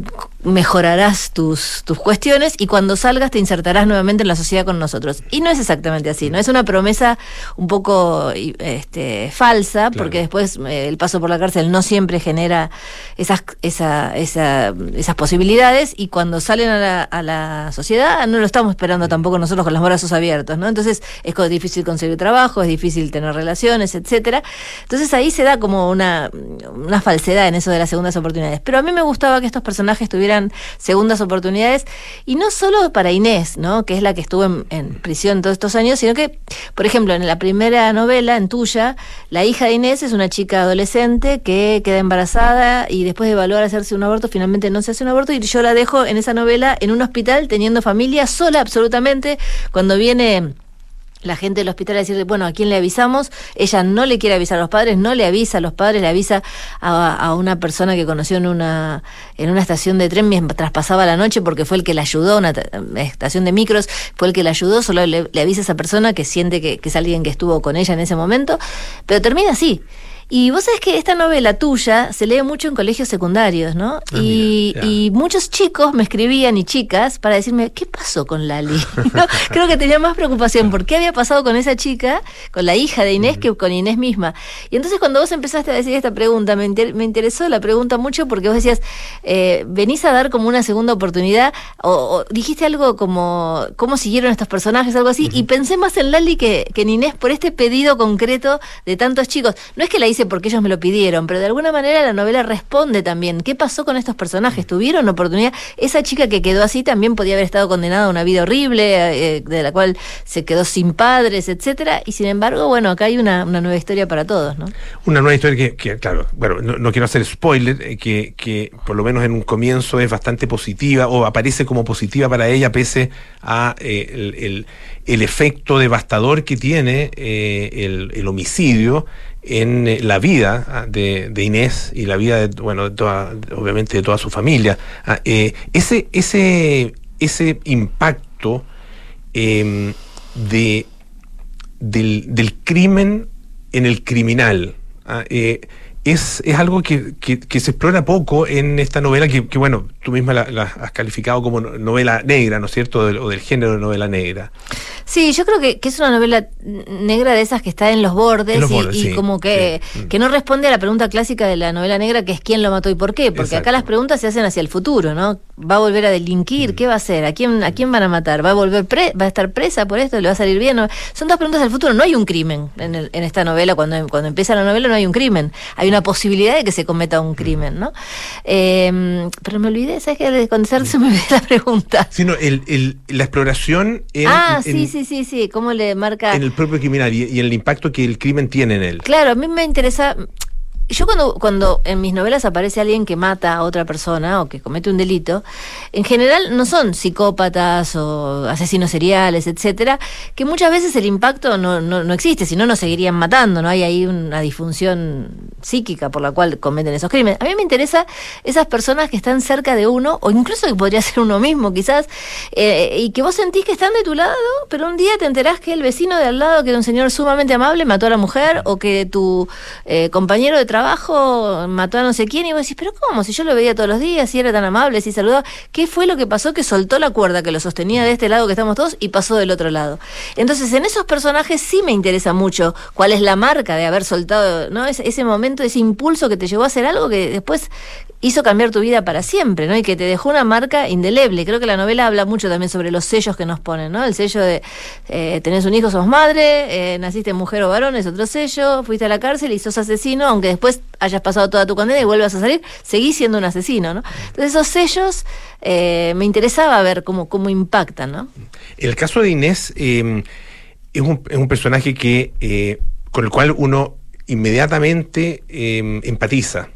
[SPEAKER 13] mejorarás tus cuestiones y cuando salgas te insertarás nuevamente en la sociedad con nosotros. Y no es exactamente así, ¿no? Es una promesa un poco falsa, claro, porque después el paso por la cárcel no siempre genera esas posibilidades, y cuando salen a la sociedad no lo estamos esperando tampoco nosotros con los brazos abiertos, ¿no? Entonces es difícil conseguir trabajo, es difícil tener relaciones, etcétera. Entonces ahí se da como una falsedad en eso de las segundas oportunidades. Pero a mí me gustaba que estos personajes tuvieran segundas oportunidades, y no solo para Inés, ¿no?, que es la que estuvo en prisión todos estos años, sino que, por ejemplo, en la primera novela, en Tuya, la hija de Inés es una chica adolescente que queda embarazada y después de evaluar hacerse un aborto, finalmente no se hace un aborto, y yo la dejo en esa novela en un hospital teniendo familia, sola absolutamente. Cuando viene la gente del hospital a decirle, bueno, ¿a quién le avisamos? Ella no le quiere avisar a los padres, no le avisa a los padres, le avisa a una persona que conoció en una estación de tren mientras pasaba la noche, porque fue el que la ayudó, una estación de micros, fue el que la ayudó, solo le avisa a esa persona que siente que es alguien que estuvo con ella en ese momento, pero termina así. Y vos sabés que esta novela Tuya se lee mucho en colegios secundarios, ¿no? Y muchos chicos me escribían, y chicas, para decirme, ¿qué pasó con Lali? ¿No? Creo que tenía más preocupación por qué había pasado con esa chica, con la hija de Inés, que con Inés misma. Y entonces cuando vos empezaste a decir esta pregunta, me interesó la pregunta mucho, porque vos decías, venís a dar como una segunda oportunidad, o dijiste algo como, ¿cómo siguieron estos personajes? Algo así, y pensé más en Lali que en Inés por este pedido concreto de tantos chicos. No es que la hice porque ellos me lo pidieron, pero de alguna manera la novela responde también. ¿Qué pasó con estos personajes? ¿Tuvieron oportunidad? Esa chica que quedó así también podía haber estado condenada a una vida horrible, de la cual se quedó sin padres, etcétera, y sin embargo, bueno, acá hay una nueva historia para todos, ¿no? Una nueva historia que claro, bueno, no quiero hacer spoiler, que por lo menos en un comienzo es bastante positiva, o aparece como positiva para ella, pese a el efecto devastador que tiene el homicidio en la vida de Inés y la vida obviamente de toda su familia. Ese impacto del crimen en el criminal es algo que se explora poco en esta novela que bueno, tú misma la has calificado como novela negra, ¿no es cierto?, o del género de novela negra. Sí, yo creo que es una novela negra de esas que está en los bordes, y sí, como que no responde a la pregunta clásica de la novela negra, que es quién lo mató y por qué, porque exacto, acá las preguntas se hacen hacia el futuro, ¿no? ¿Va a volver a delinquir? ¿Qué va a hacer? ¿A quién van a matar? ¿Va a volver va a estar presa por esto? ¿Le va a salir bien? ¿No? Son dos preguntas del futuro. No hay un crimen en esta novela. Cuando empieza la novela no hay un crimen. Hay una posibilidad de que se cometa un crimen, ¿no? Pero me olvidé, ¿sabes qué? De contestarse me olvidé la pregunta. Sí, no, la exploración sí, cómo le marca en el propio criminal y el impacto que el crimen tiene en él. Claro, a mí me interesa. Yo cuando en mis novelas aparece alguien que mata a otra persona o que comete un delito, en general no son psicópatas o asesinos seriales, etcétera, que muchas veces el impacto no existe, si no, no seguirían matando, no hay ahí una disfunción psíquica por la cual cometen esos crímenes. A mí me interesa esas personas que están cerca de uno, o incluso que podría ser uno mismo quizás, y que vos sentís que están de tu lado, pero un día te enterás que el vecino de al lado, que era un señor sumamente amable, mató a la mujer, o que tu compañero de trabajo mató a no sé quién, y vos decís, pero ¿cómo? Si yo lo veía todos los días, si era tan amable, si saludaba, ¿qué fue lo que pasó? Que soltó la cuerda que lo sostenía de este lado que estamos todos y pasó del otro lado. Entonces, en esos personajes sí me interesa mucho cuál es la marca de haber soltado, ¿no? Ese momento, ese impulso que te llevó a hacer algo que después hizo cambiar tu vida para siempre, ¿no? Y que te dejó una marca indeleble. Creo que la novela habla mucho también sobre los sellos que nos ponen, ¿no? El sello de tenés un hijo, sos madre, naciste mujer o varón, es otro sello, fuiste a la cárcel y sos asesino, aunque después hayas pasado toda tu condena y vuelvas a salir, seguís siendo un asesino, ¿no? Entonces esos sellos me interesaba ver cómo impactan, ¿no? El caso de Inés es un personaje que con el cual uno inmediatamente empatiza.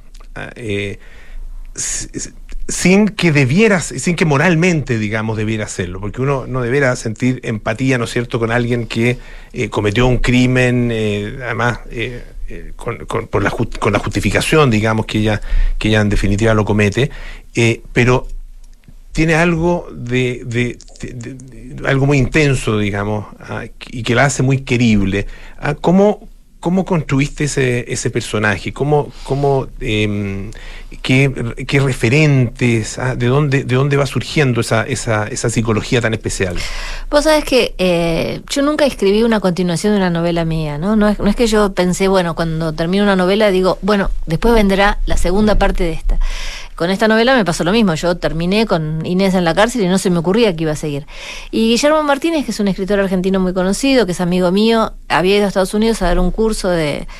[SPEAKER 13] Sin que moralmente, digamos, debiera hacerlo, porque uno no debiera sentir empatía, ¿no es cierto?, con alguien que cometió un crimen, además con la justificación, digamos, que ella en definitiva lo comete, pero tiene algo de algo muy intenso, digamos, y que la hace muy querible. ¿Cómo construiste ese personaje?
[SPEAKER 1] qué referentes, de dónde va surgiendo esa psicología tan especial.
[SPEAKER 13] Vos sabés que yo nunca escribí una continuación de una novela mía, ¿no? No es que yo pensé, bueno, cuando termino una novela digo, bueno, después vendrá la segunda parte de esta. Con esta novela me pasó lo mismo, yo terminé con Inés en la cárcel y no se me ocurría que iba a seguir. Y Guillermo Martínez, que es un escritor argentino muy conocido, que es amigo mío, había ido a Estados Unidos a dar un curso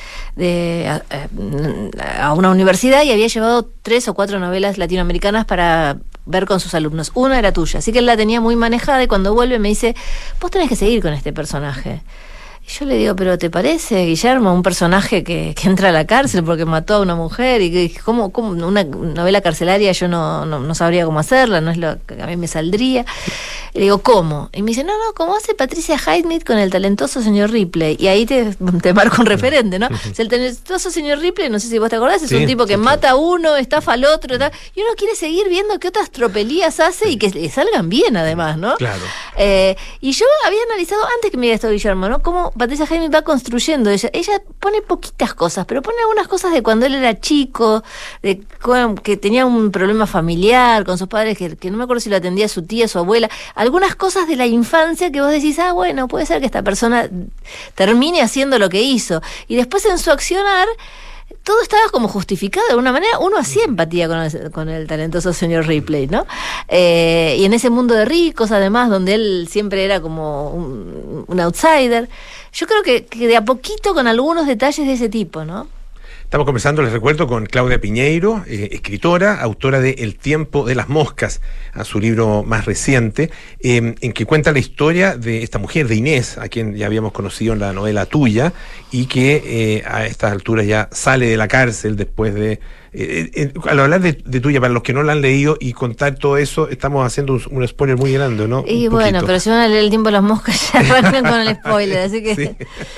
[SPEAKER 13] a una universidad y había llevado 3 o 4 novelas latinoamericanas para ver con sus alumnos. Una era tuya, así que él la tenía muy manejada y cuando vuelve me dice, vos tenés que seguir con este personaje. Yo le digo, pero ¿te parece, Guillermo, un personaje que entra a la cárcel porque mató a una mujer? Y que ¿cómo una novela carcelaria yo no sabría cómo hacerla, no es lo que a mí me saldría? Y le digo, ¿cómo? Y me dice, no, como hace Patricia Highsmith con el talentoso señor Ripley. Y ahí te marco un referente, ¿no? El talentoso señor Ripley, no sé si vos te acordás, es un tipo que mata a uno, estafa al otro, y uno quiere seguir viendo qué otras tropelías hace y que le salgan bien además, ¿no?
[SPEAKER 1] Claro.
[SPEAKER 13] Y yo había analizado, antes que me diga esto Guillermo, ¿no? Cómo Patricia Highsmith va construyendo ella pone poquitas cosas, pero pone algunas cosas de cuando él era chico, de que tenía un problema familiar con sus padres, que no me acuerdo si lo atendía su tía, su abuela, algunas cosas de la infancia que vos decís, bueno, puede ser que esta persona termine haciendo lo que hizo, y después en su accionar todo estaba como justificado de alguna manera. Uno hacía empatía con el talentoso señor Ripley, ¿no? Y en ese mundo de ricos, además, donde él siempre era como un outsider, yo creo que de a poquito con algunos detalles de ese tipo, ¿no?
[SPEAKER 1] Estamos conversando, les recuerdo, con Claudia Piñeiro, escritora, autora de El tiempo de las moscas, a su libro más reciente, en que cuenta la historia de esta mujer, de Inés, a quien ya habíamos conocido en la novela tuya, y que a estas alturas ya sale de la cárcel después de... al hablar de tuya, para los que no la han leído y contar todo eso, estamos haciendo un spoiler muy grande, ¿no?
[SPEAKER 13] Y bueno, pero si van a leer El tiempo de las moscas ya arrancan con el spoiler, así que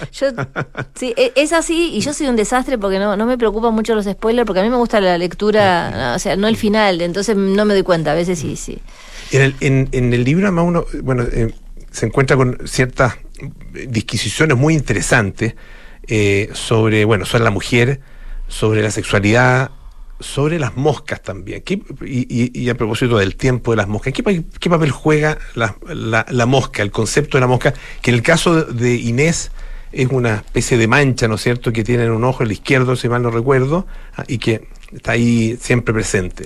[SPEAKER 13] sí. Es así, y yo soy un desastre porque no me preocupan mucho los spoilers, porque a mí me gusta la lectura, o sea, no el final, entonces no me doy cuenta, a veces sí. En
[SPEAKER 1] el libro además uno, se encuentra con ciertas disquisiciones muy interesantes sobre la mujer, sobre la sexualidad, sobre las moscas también. Y a propósito del tiempo de las moscas, ¿qué papel juega la mosca, el concepto de la mosca, que en el caso de Inés es una especie de mancha, ¿no es cierto?, que tiene en un ojo, el izquierdo, si mal no recuerdo, y que está ahí siempre presente?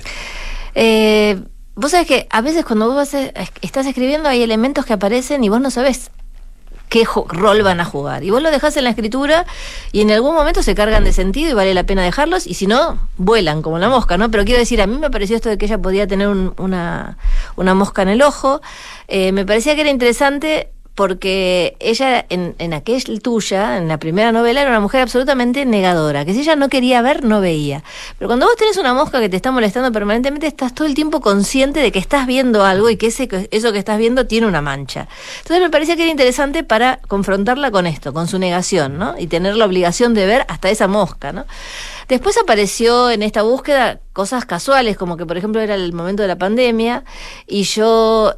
[SPEAKER 13] Vos sabés que a veces cuando vos estás escribiendo hay elementos que aparecen y vos no sabés qué rol van a jugar. Y vos lo dejás en la escritura y en algún momento se cargan de sentido y vale la pena dejarlos, y si no, vuelan como la mosca, ¿no? Pero quiero decir, a mí me pareció esto de que ella podía tener una mosca en el ojo. Me parecía que era interesante porque ella en aquel tuya, en la primera novela, era una mujer absolutamente negadora, que si ella no quería ver, no veía. Pero cuando vos tenés una mosca que te está molestando permanentemente, estás todo el tiempo consciente de que estás viendo algo y que eso que estás viendo tiene una mancha. Entonces me parecía que era interesante para confrontarla con esto, con su negación, ¿no? Y tener la obligación de ver hasta esa mosca, ¿no? Después apareció en esta búsqueda cosas casuales, como que por ejemplo era el momento de la pandemia y yo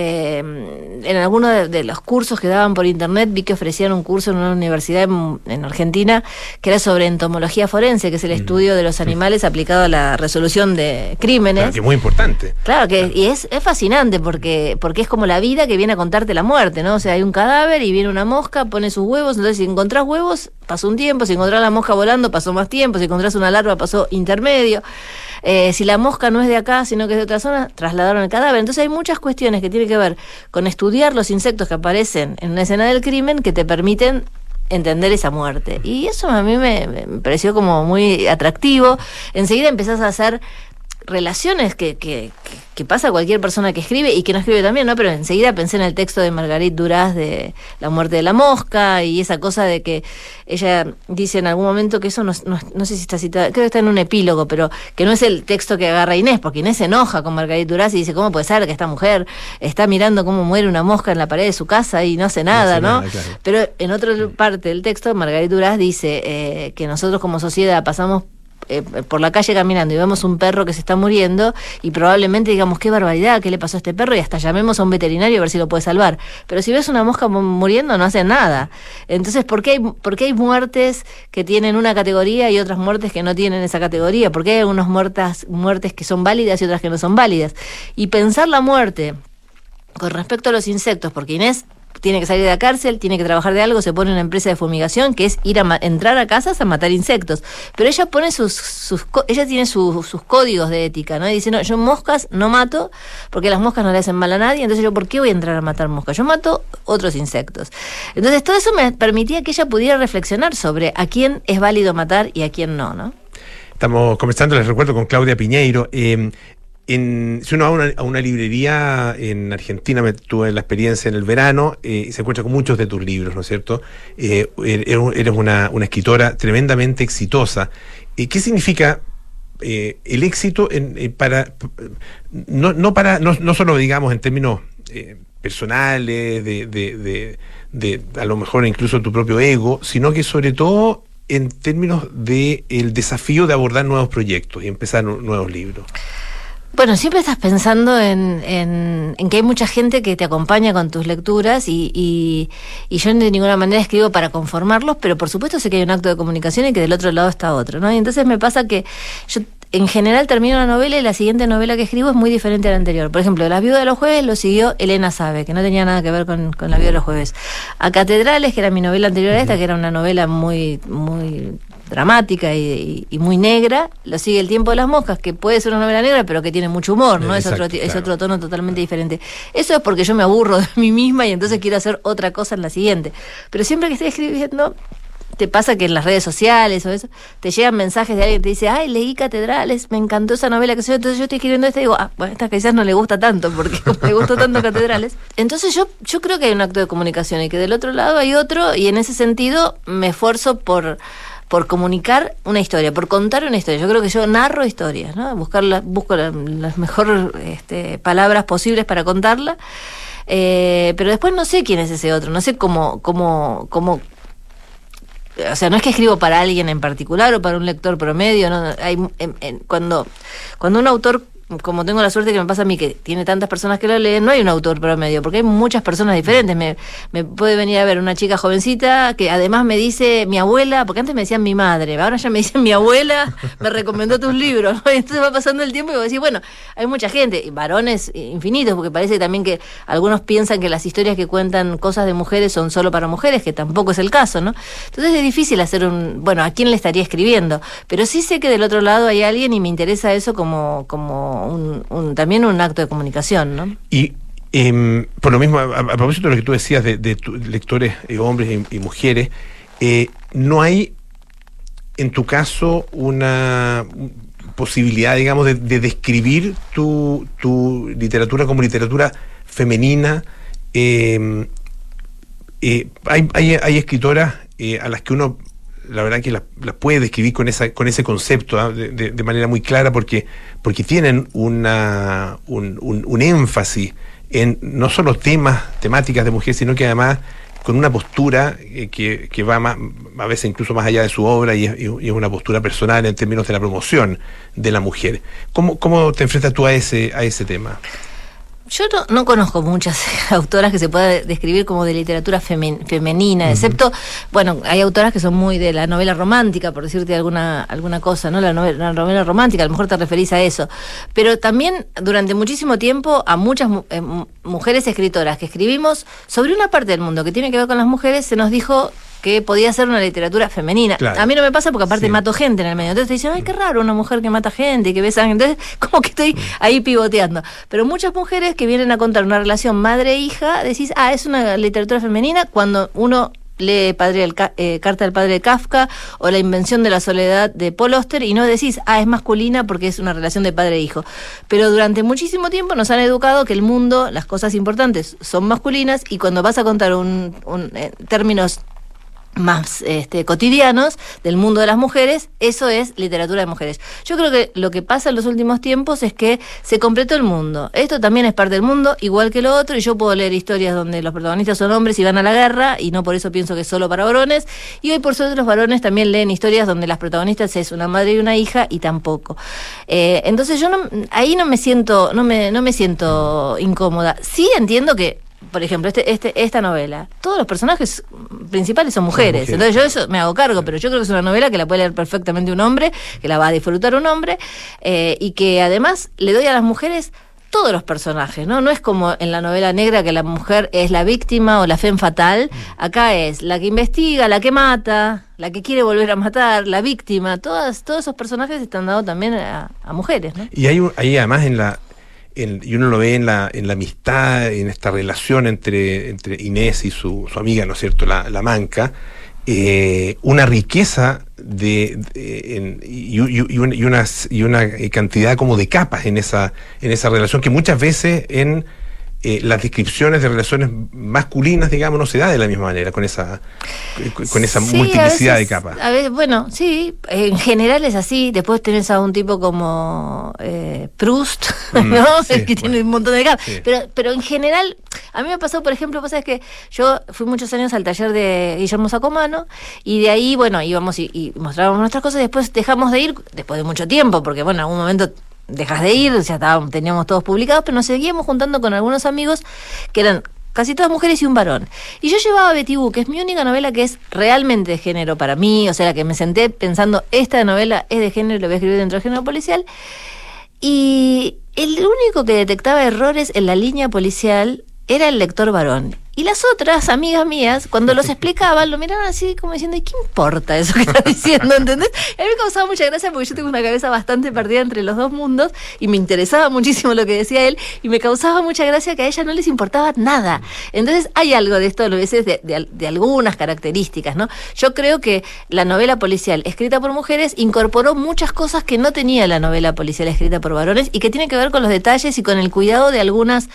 [SPEAKER 13] en algunos de los cursos que daban por internet vi que ofrecían un curso en una universidad en Argentina que era sobre entomología forense, que es el estudio de los animales aplicado a la resolución de crímenes.
[SPEAKER 1] Claro, que es muy importante.
[SPEAKER 13] Claro, y es fascinante porque es como la vida que viene a contarte la muerte, ¿no? O sea, hay un cadáver y viene una mosca, pone sus huevos, entonces si encontrás huevos pasó un tiempo, si encontrás la mosca volando pasó más tiempo, si encontrás una larva pasó intermedio. Si la mosca no es de acá, sino que es de otra zona, trasladaron el cadáver. Entonces hay muchas cuestiones que tienen que ver con estudiar los insectos que aparecen en una escena del crimen que te permiten entender esa muerte. Y eso a mí me pareció como muy atractivo. Enseguida empezás a hacer relaciones que pasa a cualquier persona que escribe y que no escribe también, ¿no? Pero enseguida pensé en el texto de Marguerite Duras de La muerte de la mosca y esa cosa de que ella dice en algún momento que eso no sé si está citada, creo que está en un epílogo, pero que no es el texto que agarra Inés, porque Inés se enoja con Marguerite Duras y dice, ¿cómo puede ser que esta mujer está mirando cómo muere una mosca en la pared de su casa y no hace nada, ¿no? Claro. Pero en otra parte del texto Marguerite Duras dice que nosotros como sociedad pasamos por la calle caminando y vemos un perro que se está muriendo y probablemente digamos, qué barbaridad, qué le pasó a este perro, y hasta llamemos a un veterinario a ver si lo puede salvar. Pero si ves una mosca muriendo no hacen nada. Entonces, ¿por qué hay muertes que tienen una categoría y otras muertes que no tienen esa categoría? ¿Por qué hay algunas muertes que son válidas y otras que no son válidas? Y pensar la muerte con respecto a los insectos, porque Inés tiene que salir de la cárcel, tiene que trabajar de algo, se pone en una empresa de fumigación que es ir a entrar a casas a matar insectos. Pero ella pone ella tiene sus códigos de ética, ¿no? Y dice, no, yo moscas no mato porque las moscas no le hacen mal a nadie, entonces yo, ¿por qué voy a entrar a matar moscas? Yo mato otros insectos. Entonces todo eso me permitía que ella pudiera reflexionar sobre a quién es válido matar y a quién no, ¿no?
[SPEAKER 1] Estamos conversando, les recuerdo, con Claudia Piñeiro. Si uno va a una librería en Argentina, tuve la experiencia en el verano, y se encuentra con muchos de tus libros, ¿no es cierto? Eres una escritora tremendamente exitosa. ¿Qué significa el éxito no solo, digamos, en términos personales, de a lo mejor incluso tu propio ego, sino que sobre todo en términos de el desafío de abordar nuevos proyectos y empezar nuevos libros?
[SPEAKER 13] Bueno, siempre estás pensando en que hay mucha gente que te acompaña con tus lecturas y yo de ninguna manera escribo para conformarlos, pero por supuesto sé que hay un acto de comunicación y que del otro lado está otro, ¿no? Y entonces me pasa que yo en general termino una novela y la siguiente novela que escribo es muy diferente a la anterior. Por ejemplo, Las Viudas de los Jueves lo siguió Elena Sabe, que no tenía nada que ver con La Viuda de los Jueves. A Catedrales, que era mi novela anterior a esta, que era una novela muy dramática y muy negra, lo sigue El Tiempo de las Moscas, que puede ser una novela negra, pero que tiene mucho humor, ¿no? Exacto, es otro tono totalmente diferente. Eso es porque yo me aburro de mí misma y entonces quiero hacer otra cosa en la siguiente. Pero siempre que estoy escribiendo, te pasa que en las redes sociales o eso, te llegan mensajes de alguien que te dice, ay, leí Catedrales, me encantó esa novela, que entonces yo estoy escribiendo esta y digo, bueno, esta quizás no le gusta tanto, porque me gustó tanto Catedrales. Entonces yo creo que hay un acto de comunicación y que del otro lado hay otro, y en ese sentido me esfuerzo por comunicar una historia, por contar una historia. Yo creo que yo narro historias, ¿no? Busco las mejores palabras posibles para contarla, pero después no sé quién es ese otro, no sé cómo o sea, no es que escribo para alguien en particular o para un lector promedio, no, cuando un autor, como tengo la suerte que me pasa a mí, que tiene tantas personas que lo leen, no hay un autor promedio, porque hay muchas personas diferentes. Me puede venir a ver una chica jovencita que además me dice mi abuela, porque antes me decían mi madre, ahora ya me dicen mi abuela, me recomendó tus libros, ¿no? Y entonces va pasando el tiempo y voy a decir, bueno, hay mucha gente, y varones infinitos, porque parece también que algunos piensan que las historias que cuentan cosas de mujeres son solo para mujeres, que tampoco es el caso, ¿no? Entonces es difícil hacer bueno, ¿a quién le estaría escribiendo? Pero sí sé que del otro lado hay alguien y me interesa eso como también un acto de comunicación, ¿no?
[SPEAKER 1] Y por lo mismo, a propósito de lo que tú decías de lectores, hombres y mujeres, ¿no hay en tu caso una posibilidad, digamos, de describir tu literatura como literatura femenina? Hay escritoras a las que uno, la verdad, que las puede describir con ese concepto, ¿eh? de manera muy clara, porque tienen un énfasis en no solo temáticas de mujer, sino que además con una postura que va más, a veces incluso más allá de su obra, y es una postura personal en términos de la promoción de la mujer. ¿Cómo te enfrentas tú a ese tema?
[SPEAKER 13] Yo no conozco muchas autoras que se pueda describir como de literatura femenina, excepto, bueno, hay autoras que son muy de la novela romántica, por decirte alguna cosa, ¿no? La novela romántica, a lo mejor te referís a eso. Pero también, durante muchísimo tiempo, a muchas mujeres escritoras que escribimos sobre una parte del mundo que tiene que ver con las mujeres, se nos dijo que podía ser una literatura femenina. Claro. A mí no me pasa porque aparte mato gente en el medio. Entonces te dicen, ay, qué raro una mujer que mata gente y que besa. Entonces como que estoy ahí pivoteando. Pero muchas mujeres que vienen a contar una relación madre-hija, decís, es una literatura femenina, cuando uno lee Carta del Padre de Kafka o La Invención de la Soledad de Paul Auster y no decís, es masculina porque es una relación de padre e hijo. Pero durante muchísimo tiempo nos han educado que el mundo, las cosas importantes son masculinas, y cuando vas a contar términos más cotidianos del mundo de las mujeres, eso es literatura de mujeres. Yo creo que lo que pasa en los últimos tiempos es que se completó el mundo. Esto también es parte del mundo, igual que lo otro, y yo puedo leer historias donde los protagonistas son hombres y van a la guerra, y no por eso pienso que es solo para varones, y hoy por suerte los varones también leen historias donde las protagonistas es una madre y una hija, y tampoco. Entonces yo ahí no me siento incómoda. Sí entiendo que, por ejemplo, esta novela, todos los personajes principales son mujeres. Entonces yo eso me hago cargo, pero yo creo que es una novela que la puede leer perfectamente un hombre, que la va a disfrutar un hombre, y que además le doy a las mujeres todos los personajes, ¿no? No es como en la novela negra que la mujer es la víctima o la femme fatale. Acá es la que investiga, la que mata, la que quiere volver a matar, la víctima. Todos esos personajes están dados también a mujeres, ¿no?
[SPEAKER 1] Y hay además y uno lo ve en la amistad, en esta relación entre Inés y su amiga, ¿no es cierto?, la Manca, una riqueza y una cantidad como de capas en esa relación que muchas veces en las descripciones de relaciones masculinas, digamos, no se da de la misma manera, con esa multiplicidad de capas.
[SPEAKER 13] A veces, bueno, sí, en general es así. Después tenés a un tipo como Proust, ¿no? Sí, que tiene un montón de capas. Sí. Pero en general, a mí me pasó, por ejemplo, pasa es que yo fui muchos años al taller de Guillermo Sacomano, y de ahí, bueno, íbamos y mostrábamos nuestras cosas, y después dejamos de ir, después de mucho tiempo, porque, bueno, en algún momento dejas de ir, ya teníamos todos publicados, pero nos seguíamos juntando con algunos amigos que eran casi todas mujeres y un varón. Y yo llevaba Betty Boo, que es mi única novela que es realmente de género para mí, o sea, la que me senté pensando, esta novela es de género y la voy a escribir dentro del género policial, y el único que detectaba errores en la línea policial era el lector varón. Y las otras amigas mías, cuando los explicaban, lo miraban así como diciendo, ¿y qué importa eso que está diciendo? ¿Entendés? A mí me causaba mucha gracia porque yo tengo una cabeza bastante perdida entre los dos mundos y me interesaba muchísimo lo que decía él, y me causaba mucha gracia que a ella no les importaba nada. Entonces hay algo de esto a veces de algunas características, ¿no? Yo creo que la novela policial escrita por mujeres incorporó muchas cosas que no tenía la novela policial escrita por varones, y que tiene que ver con los detalles y con el cuidado de algunas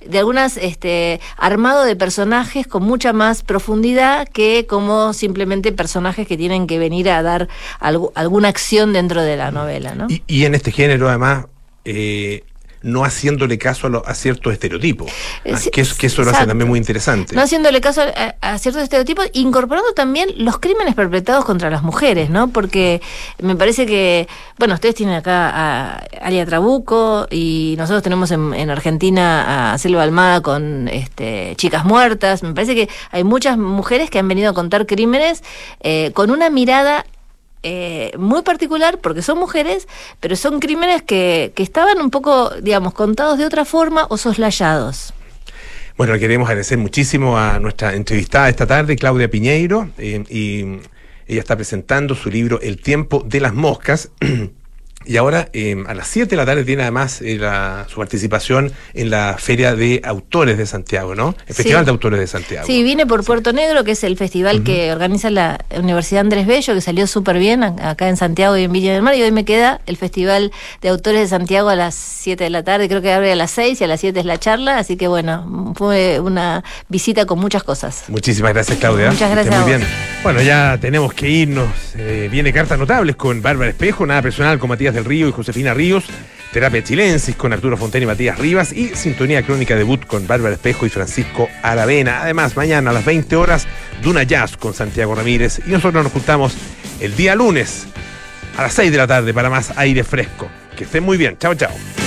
[SPEAKER 13] armado de personajes con mucha más profundidad que como simplemente personajes que tienen que venir a dar alguna acción dentro de la novela, ¿no?
[SPEAKER 1] Y en este género, además, no haciéndole caso a ciertos estereotipos, que eso lo hace también muy interesante.
[SPEAKER 13] No haciéndole caso a ciertos estereotipos, incorporando también los crímenes perpetrados contra las mujeres, ¿no? Porque me parece que, bueno, ustedes tienen acá a Alia Trabuco, y nosotros tenemos en Argentina a Selva Almada con Chicas Muertas. Me parece que hay muchas mujeres que han venido a contar crímenes con una mirada muy particular, porque son mujeres, pero son crímenes que estaban un poco, digamos, contados de otra forma o soslayados.
[SPEAKER 1] Bueno, le queremos agradecer muchísimo a nuestra entrevistada esta tarde, Claudia Piñeiro, y ella está presentando su libro El tiempo de las moscas. Y ahora, a las 7 de la tarde, tiene además su participación en la Feria de Autores de Santiago, ¿no? El Festival de Autores de Santiago.
[SPEAKER 13] Sí, vine por Puerto Negro, que es el festival que organiza la Universidad Andrés Bello, que salió súper bien acá en Santiago y en Villa del Mar, y hoy me queda el Festival de Autores de Santiago a las 7 de la tarde, creo que abre a las 6 y a las 7 es la charla, así que bueno, fue una visita con muchas cosas.
[SPEAKER 1] Muchísimas gracias, Claudia.
[SPEAKER 13] Muchas gracias.
[SPEAKER 1] Muy bien. Bueno, ya tenemos que irnos. Viene Cartas Notables con Bárbara Espejo, Nada Personal con Matías del Río y Josefina Ríos, Terapia Chilensis con Arturo Fontana y Matías Rivas, y Sintonía Crónica Debut con Bárbara Espejo y Francisco Aravena. Además, mañana a las 20 horas, Duna Jazz con Santiago Ramírez, y nosotros nos juntamos el día lunes a las 6 de la tarde para más aire fresco. Que estén muy bien. Chao, chao.